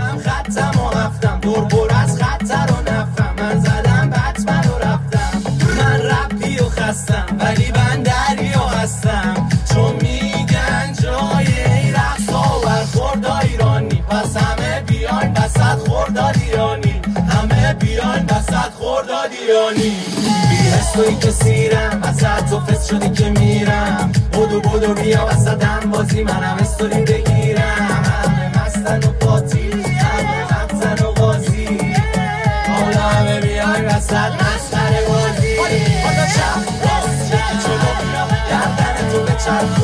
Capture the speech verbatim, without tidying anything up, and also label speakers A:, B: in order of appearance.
A: زدم خطم و رفتم دور بر از خطر و نفتم من زدم بطمن و رفتم من رپی و خستم ولی بندری و هستم چون میگن جای ای رقص ها برخورد ایرانی پس همه بیاین بسط خوردادیانی همه بیاین بسط خوردادیانی بیهستوی که سیرم وسط تو فست شدی که میرم بودو بودو بیا وسطم بازی منم استوری بگیرم همه مستن و پاتی همه خطن و بازی حالا همه بیاین وسط مسخره بازی حالا شب راست چه جلو بیا گردن تو به چرخ